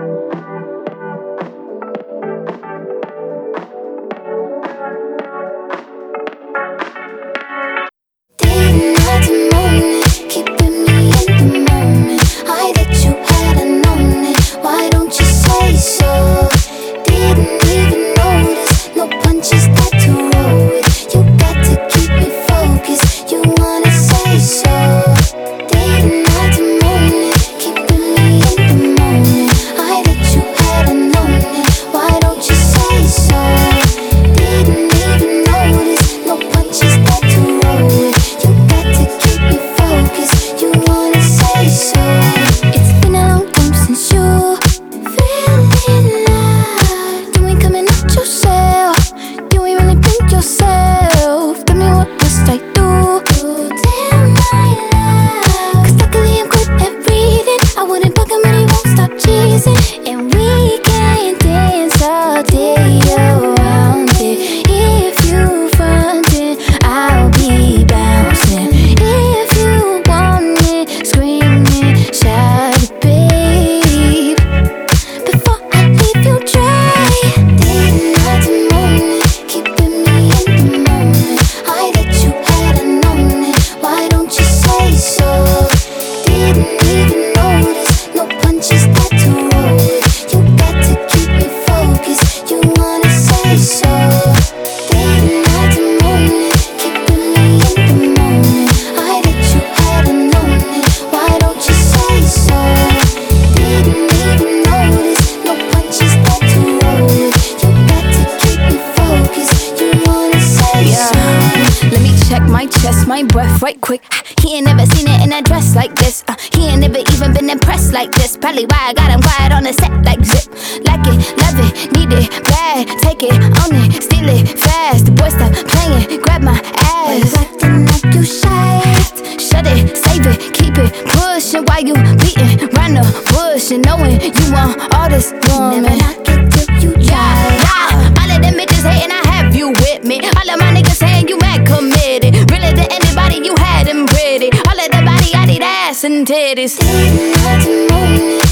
My breath right quick. He ain't never seen it in a dress like this. He ain't never even been impressed like this. Probably why I got him quiet on the set like zip. Like it, love it, need it, bad. Take it, own it, steal it, fast. The boy stop playing, grab my ass. Why you acting like you shy? Shut it, save it, keep it pushing. While you beating round the bush and knowing you want all this woman. Never knock it till you try. Yeah. All of them bitches hating, I have you with me. All of my niggas saying you mad committed. Really to anybody, you had them pretty. All of the body, I need ass and titties. Didn't have to moan.